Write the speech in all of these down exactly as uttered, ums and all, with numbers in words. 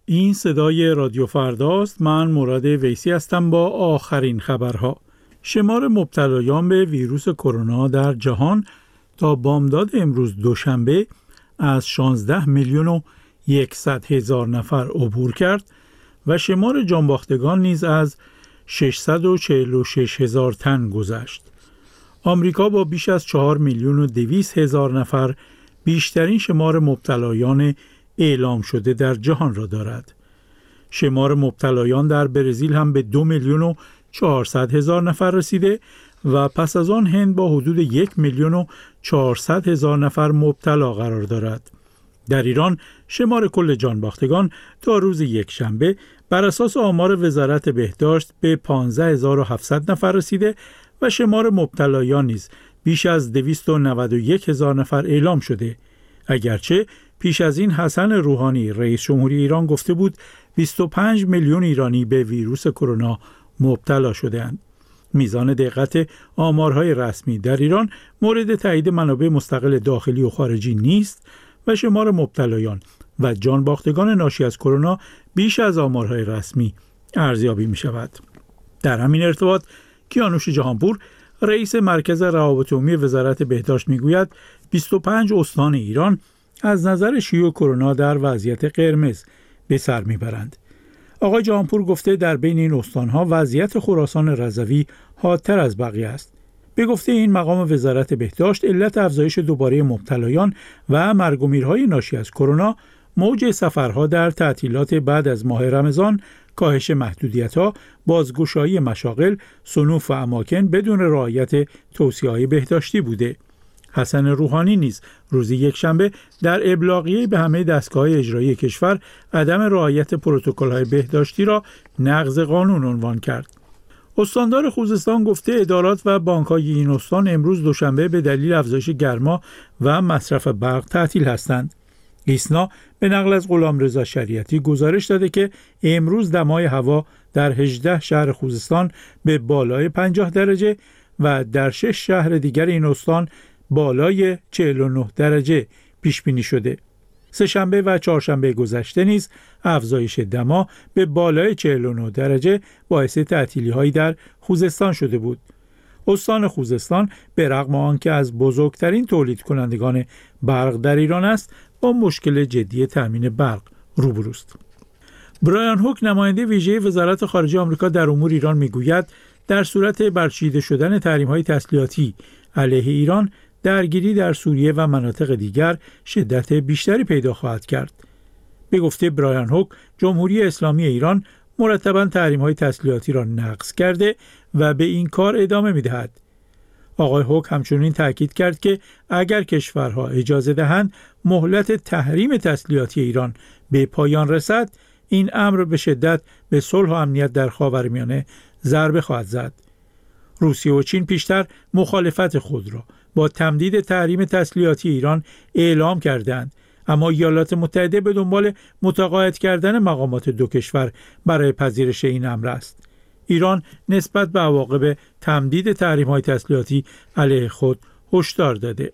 این صدای رادیو فرداست. من مراد ویسی هستم با آخرین خبرها. شمار مبتلایان به ویروس کرونا در جهان تا بامداد امروز دوشنبه از شانزده میلیون و صد هزار نفر عبور کرد و شمار جانباختگان نیز از ششصد و چهل و شش هزار تن گذشت. آمریکا با بیش از چهار میلیون و دویست هزار نفر بیشترین شمار مبتلایان اعلام شده در جهان را دارد. شمار مبتلایان در برزیل هم به دو میلیون و چهارصد هزار نفر رسیده و پس از آن هند با حدود یک میلیون و چهارصد هزار نفر مبتلا قرار دارد. در ایران شمار کل جانباختگان تا روز یکشنبه بر اساس آمار وزارت بهداشت به پانزده هزار و هفتصد نفر رسیده و شمار مبتلایان نیز بیش از دویست و نود و یک هزار نفر اعلام شده. اگرچه پیش از این حسن روحانی رئیس جمهوری ایران گفته بود بیست و پنج میلیون ایرانی به ویروس کرونا مبتلا شده‌اند. میزان دقت آمارهای رسمی در ایران مورد تایید منابع مستقل داخلی و خارجی نیست و شمار مبتلایان و جانباختگان ناشی از کرونا بیش از آمارهای رسمی ارزیابی می شود. در همین ارتباط کیانوش جهانپور رئیس مرکز روابط عمومی وزارت بهداشت میگوید بیست و پنج استان ایران از نظر شیوع کرونا در وضعیت قرمز به سر میبرند. آقای جهانپور گفته در بین این استانها وضعیت خراسان رضوی حادتر از بقیه است. به گفته این مقام وزارت بهداشت علت افزایش دوباره مبتلایان و مرگ و میرهای ناشی از کرونا موج سفرها در تعطیلات بعد از ماه رمضان، کاهش محدودیت‌ها، بازگشایی مشاغل، صنوف و اماکن بدون رعایت توصیه‌های بهداشتی بوده. حسن روحانی نیز روز یکشنبه در ابلاغیه به همه دستگاه‌های اجرایی کشور عدم رعایت پروتکل‌های بهداشتی را نقض قانون عنوان کرد. استاندار خوزستان گفته ادارات و بانک‌های این استان امروز دوشنبه به دلیل افزایش گرما و مصرف برق تعطیل هستند. ایسنا به نقل از غلامرضا شریعتی گزارش داده که امروز دمای هوا در هجده شهر خوزستان به بالای پنجاه درجه و در شش شهر دیگر این استان بالای چهل و نه درجه پیش بینی شده. سه‌شنبه و چهارشنبه گذشته نیز افزایش دما به بالای چهل و نه درجه باعث تعطیلی‌هایی در خوزستان شده بود. استان خوزستان به رغم آنکه از بزرگترین تولید کنندگان برق در ایران است، با مشکل جدی تامین برق روبروست. برایان هوک نماینده ویژه وزارت خارجه آمریکا در امور ایران میگوید در صورت برچیده شدن تحریم‌های تسلیحاتی علیه ایران، درگیری در سوریه و مناطق دیگر شدت بیشتری پیدا خواهد کرد. به گفته برایان هوک، جمهوری اسلامی ایران مرتباً تحریم‌های تسلیحاتی را نقض کرده و به این کار ادامه می‌دهد. آقای هوک همچنین تاکید کرد که اگر کشورها اجازه دهند مهلت تحریم تسلیحاتی ایران به پایان رسد، این امر به شدت به صلح و امنیت در خاورمیانه ضربه خواهد زد. روسیه و چین پیشتر مخالفت خود را با تمدید تحریم تسلیحاتی ایران اعلام کردند، اما ایالات متحده به دنبال متقاعد کردن مقامات دو کشور برای پذیرش این امر است. ایران نسبت به عواقب تمدید تحریم‌های تسلیحاتی علیه خود هشدار داده.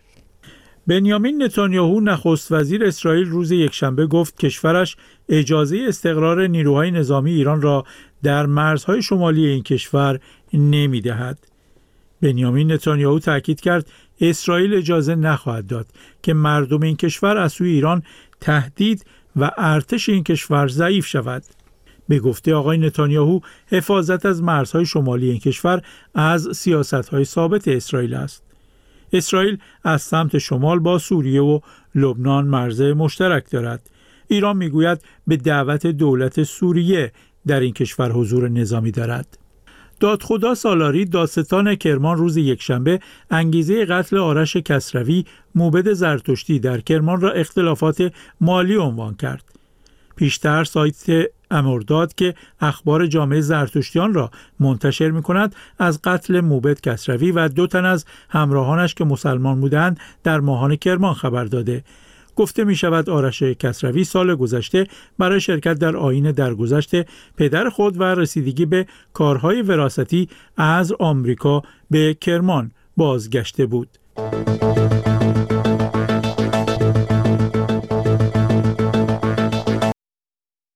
بنیامین نتانیاهو نخست وزیر اسرائیل روز یکشنبه گفت کشورش اجازه استقرار نیروهای نظامی ایران را در مرزهای شمالی این کشور نمی‌دهد. بنیامین نتانیاهو تاکید کرد اسرائیل اجازه نخواهد داد که مردم این کشور از سوی ایران تهدید و ارتش این کشور ضعیف شود. به گفته آقای نتانیاهو حفاظت از مرزهای شمالی این کشور از سیاست‌های ثابت اسرائیل است. اسرائیل از سمت شمال با سوریه و لبنان مرز مشترک دارد. ایران میگوید به دعوت دولت سوریه در این کشور حضور نظامی دارد. دادخدا سالاری دادستان کرمان روز یکشنبه انگیزه قتل آرش کسروی موبد زرتشتی در کرمان را اختلافات مالی عنوان کرد. پیشتر سایت امرداد که اخبار جامعه زرتشتیان را منتشر می‌کند از قتل موبد کسروی و دو تن از همراهانش که مسلمان بودند در ماهان کرمان خبر داده. گفته می شود آرش کسروی سال گذشته برای شرکت در آیین درگذشت پدر خود و رسیدگی به کارهای وراثتی از آمریکا به کرمان بازگشته بود.